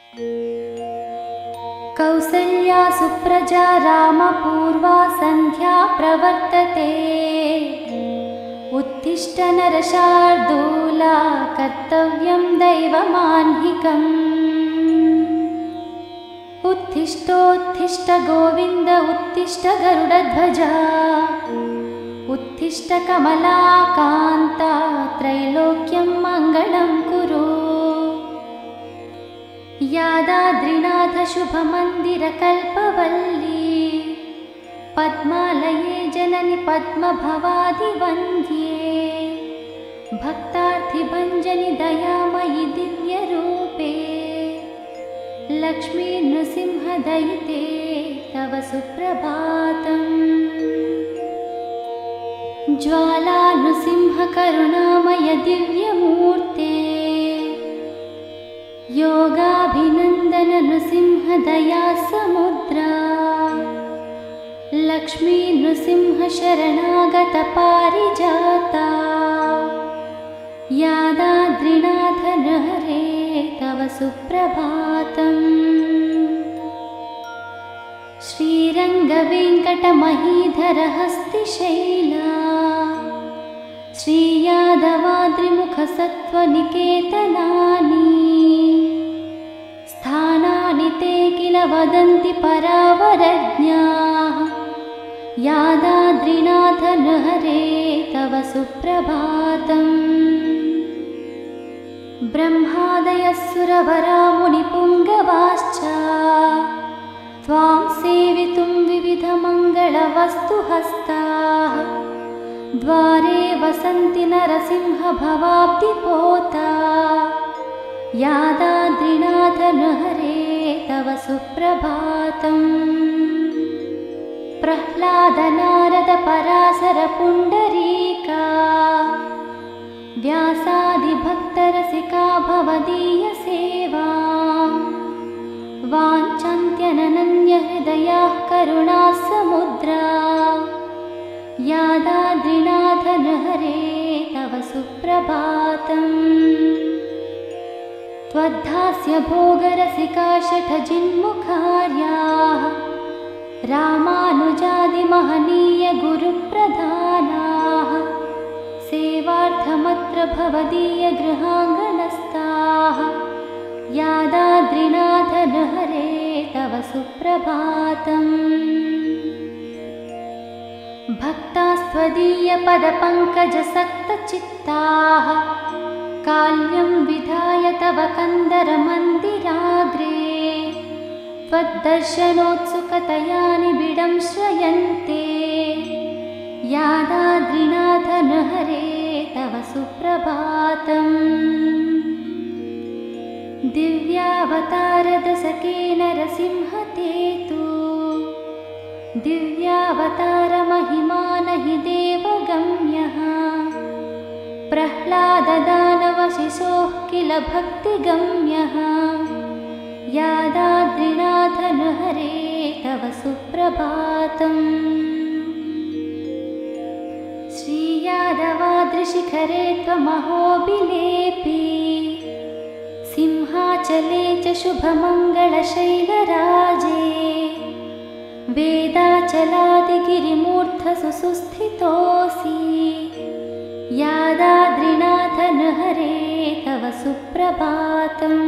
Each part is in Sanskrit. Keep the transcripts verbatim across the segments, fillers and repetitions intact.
कौसल्या सुप्रजा रामपूर्वा सन्ध्या प्रवर्तते। उत्तिष्ठ नरशार्दूला कर्तव्यं दैवमाह्निकम्। उत्तिष्ठोत्तिष्ठ गोविन्द उत्तिष्ठ गरुडध्वजा। उत्तिष्ठ कमलाकान्ता त्रैलोक्यं मङ्गलं कुरु। यादाद्रिनाथ शुभमन्दिरकल्पवल्ली पद्मालये जननि पद्मभवादिवन्द्ये। भक्तार्थिभञ्जनि दयामयि दिव्यरूपे लक्ष्मी नृसिंहदयिते तव सुप्रभातम्। ज्वाला नृसिंह करुणामय दिव्यमूर्ते योगाभिनन्दन नृसिंह दया समुद्रा। लक्ष्मी नृसिंह शरणागत पारिजाता। यादाद्रिनाथ नृहरे तव सुप्रभातम्। श्रीरङ्गवेङ्कटमहीधर हस्तिशैला श्रीयादवाद्रिमुखसत्त्वनिकेतनानि। स्थानानि ते किल वदन्ति परावरज्ञाः। यादाद्रिनाथ नृहरे तव सुप्रभातम्। ब्रह्मादयः सुरवरा मुनिपुङ्गवाश्च त्वां सेवितुं विविधमङ्गलवस्तुहस्ताः। द्वारे वसन्ति नरसिंह भवाब्धिपोता। यादाद्रिनाथ नृहरे तव सुप्रभातम्। प्रह्लाद नारद पराशर पुण्डरीका व्यासादिभक्तरसिका भवदीय सेवा। वाञ्छन्त्यनन्यहृदयाः करुणाः समुद्रा। यादाद्रिनाथ नृहरे तव सुप्रभातम्। त्वद्धास्य भोगरसिका षट्जिन्मुखार्याः रामानुजादिमहनीय गुरुप्रधानाः। सेवार्थमत्र भवदीय गृहाङ्गणस्थाः। यादाद्रिनाथ नृहरे तव सुप्रभातम्। भक्तास्त्वदीयपदपङ्कजसक्तचित्ताः काल्यं विधाय तव कन्दरमन्दिराग्रे। त्वद्दर्शनोत्सुकतया निबिडं श्रयन्ते। यादाद्रिनाथ नृहरे तव सुप्रभातम्। दिव्यावतारदशके नरसिंह ते तु दिव्यावतारमहिमा नहि देवगम्यः। प्रह्लाददानवशिशोः किल भक्तिगम्यः। यादाद्रिनाथ नृहरे तव सुप्रभातम्। श्रीयादवाद्रिशिखरे त्वमहोबिलेपि सिंहाचले च शुभमङ्गलशैलराजे। वेदाचलादिगिरिमूर्धसु सुस्थितोऽसि। यादाद्रिनाथ नृहरे तव सुप्रभातम्।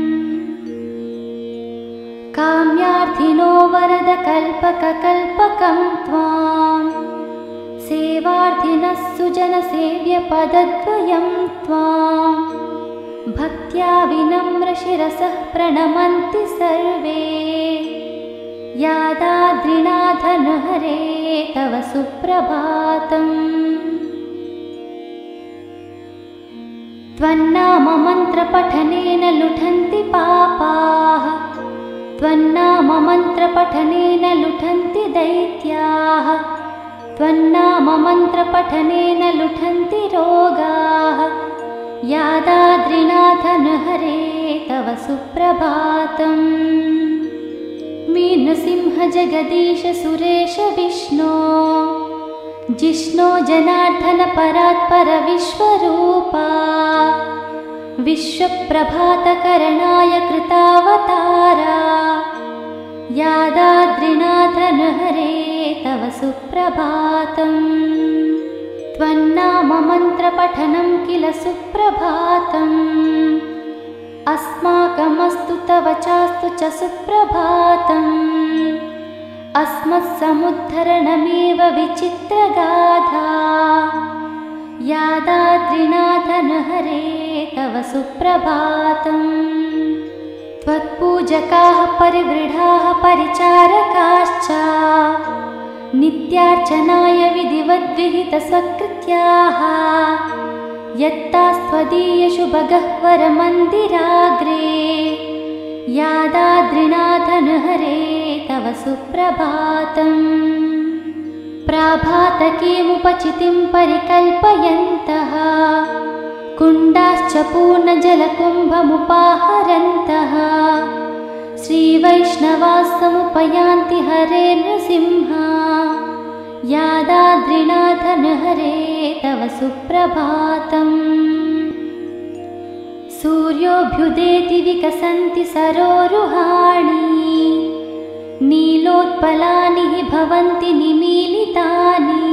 काम्यार्थिनो वरदकल्पककल्पकं त्वां सेवार्थिनः सुजनसेव्यपदद्वयं त्वां। भक्त्या विनम्रशिरसः प्रणमन्ति सर्वे। यादाद्रिनाथ नृहरे तव सुप्रभातम्। त्वन्नाममन्त्रपठनेन लुठन्ति पापाः। त्वन्नाममन्त्रपठनेन लुठन्ति दैत्याः। त्वन्नाममन्त्रपठनेन लुठन्ति रोगाः। यादाद्रिनाथ नृहरे तव सुप्रभातम्। मीनृसिंह जगदीश सुरेश विष्णो जिष्णो जनार्दन परात्पर विश्वरूपा। विश्वप्रभातकरणाय कृतावतारा यादाद्रिनाथ नृहरे तव सुप्रभातम् त्वन्नाममन्त्रपठनं किल सुप्रभातम् अस्माकमस्तु तव चास्तु च सुप्रभातम् अस्मत्समुद्धरणमेव विचित्रगाथा यादाद्रिनाथ नृहरे तव सुप्रभातम् त्वत्पूजकाः परिवृढाः परिचारकाश्च नित्यार्चनाय विधिवद्विहितस्वकृत्याः यत्तास्त्वदीयशुभगह्वरमन्दिराग्रे यादाद्रिनाथ नृहरे तव सुप्रभातम् प्राभातकीमुपचितिं परिकल्पयन्तः कुण्डाश्च पूर्णजलकुम्भमुपाहरन्तः श्रीवैष्णवाः समुपयान्ति हरे नृसिंह यादाद्रिनाथ नृहरे तव सुप्रभातम् सूर्योऽभ्युदेति विकसन्ति सरोरुहाणि नीलोत्पलानि हि भवन्ति निमीलितानि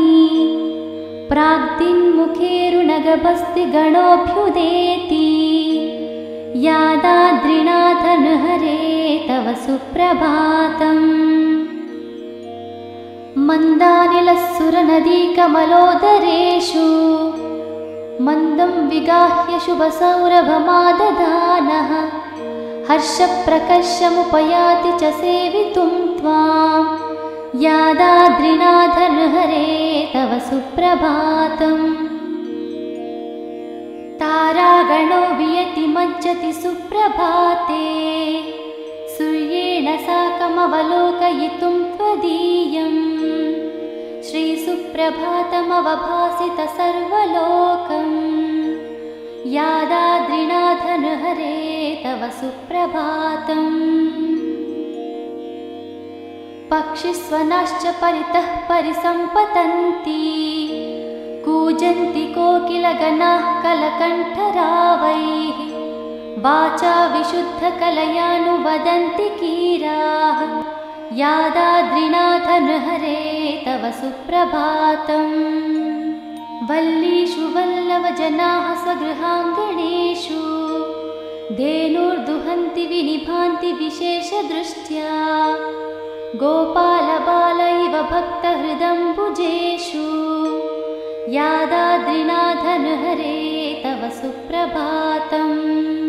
प्राग्दिन्मुखेरुणगभस्ति गणोऽभ्युदेति यादाद्रिनाथ नृहरे तव सुप्रभातम् मन्दानिलस्सुरनदीकमलोदरेषु मन्दं विगाह्य शुभसौरभमादधानः हर्षप्रकर्षमुपयाति च सेवितुं त्वां यादाद्रिनाथ नृहरे तव सुप्रभातम् तारागणो वियति मज्जति सुप्रभाते सूर्येण साकमवलोकयितुं त्वदीयम् श्रीसुप्रभातमवभासित सर्वलोकम् यादाद्रिनाथ नृहरे तव सुप्रभातम् पक्षिस्वनाश्च परितः परिसम्पतन्ति कूजन्ति कोकिलगणाः कलकण्ठरावैः वाचा विशुद्धकलयानुवदन्ति कीराः यादाद्रिनाथ नृहरे तव सुप्रभातम् वल्लीषु वल्लवजनाः स्वगृहाङ्गणेषु धेनुर्दुहन्ति विनिभान्ति विशेषदृष्ट्या गोपालबाल इव भक्तहृदम्बुजेषु यादाद्रिनाथ नृहरे तव सुप्रभातम्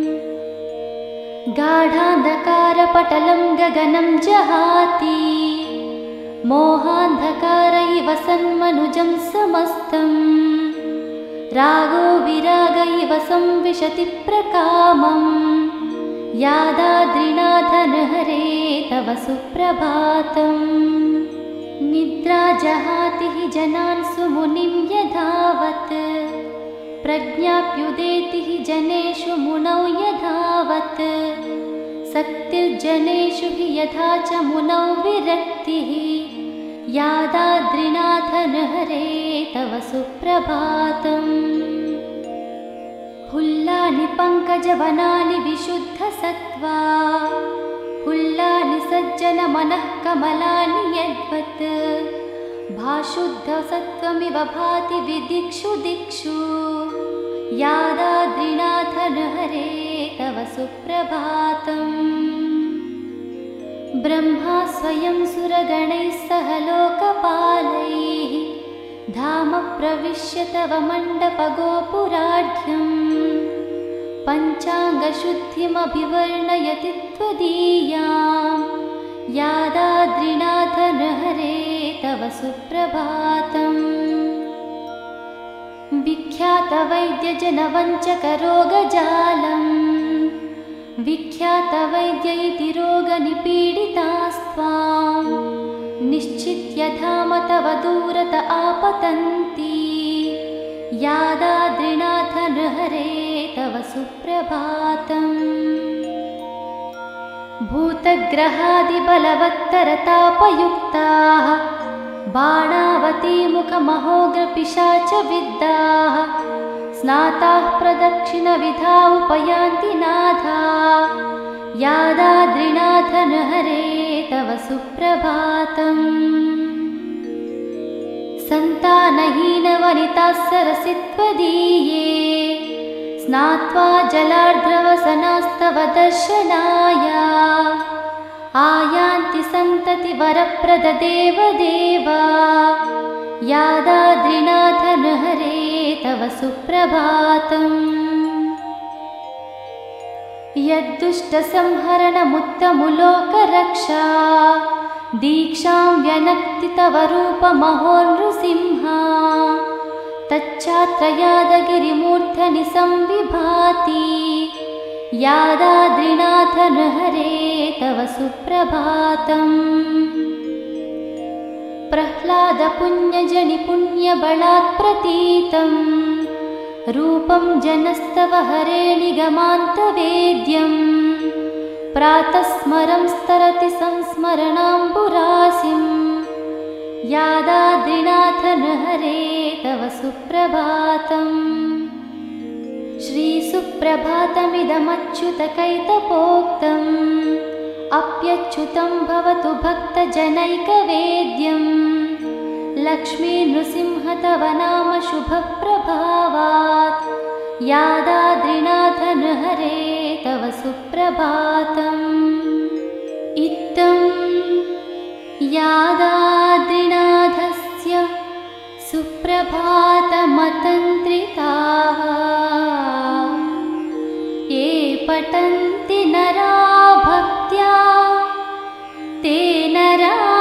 गाढान्धकारपटलं गगनं जहाति मोहान्धकार इव सन्मनुजं समस्तम् रागो विराग इव संविशति प्रकामम् यादाद्रिनाथ नृहरे तव सुप्रभातम् निद्रा जहाति हि जनान् सुमुनिं यधावत् प्रज्ञाप्युदेति हि जनेषु मुनौ यधावत् सक्तिर्जनेषु हि यथा च मुनौ विरक्तिः यादाद्रिनाथ नृहरे तव सुप्रभातम् हुल्लानि पङ्कजवनानि विशुद्धसत्त्वा हुल्लानि सज्जनमनः कमलानि यद्वत् भाशुद्धसत्त्वमिव भाति विदिक्षु दिक्षु यादाद्रिनाथ नृहरे तव सुप्रभातम् ब्रह्मा स्वयं सुरगणैः सह लोकपालैः धाम प्रविश्य तव मण्डपगोपुराढ्यम् पञ्चाङ्गशुद्धिमभिवर्णयति त्वदीयां यादाद्रिनाथ नृहरे तव सुप्रभातम् विख्यातवैद्यजनवञ्चकरोगजालम् विख्यातवैद्य इति रोगनिपीडितास्त्वां निश्चित्य धाम तव दूरत आपतन्ति यादाद्रिनाथ नृहरे तव सुप्रभातम् भूतग्रहादिबलवत्तरतापयुक्ताः बाणावतीमुखमहोग्रपिशाचविद्धाः स्नाताः प्रदक्षिणविधा उपयान्ति नाथा यादाद्रिनाथ नृहरे तव सुप्रभातम् सन्तानहीनवनिताः सरसि त्वदीये स्नात्वा जलार्द्रवसनास्तव दर्शनाय आयान्ति सन्तति वरप्रद देवदेवा यादाद्रिनाथ नृहरे तव सुप्रभातम् यद्दुष्टसंहरणमुत्तमुलोकरक्षा दीक्षां व्यनक्ति तव रूपमहो नृसिंहा तच्चात्र यादगिरिमूर्धनि संविभाति यादाद्रिनाथ नृहरे तव सुप्रभातम् प्रह्लादपुण्यजनिपुण्यबलात् प्रतीतं रूपं जनस्तव हरे निगमान्तवेद्यं प्रातः स्मरं स्तरति संस्मरणाम्बुरासिं यादाद्रिनाथ नृहरे तव सुप्रभातम् श्रीसुप्रभातमिदमच्युतकैतपोक्तम् अप्यच्युतं भवतु भक्तजनैकवेद्यं लक्ष्मी नृसिंह तव नाम शुभप्रभावात् यादाद्रिनाथ नृहरे तव सुप्रभातम् इत्थं यादाद्रिनाथस्य सुप्रभातमतन्त्रिताः ये पठन्ति नरा भक्त्या ते नरा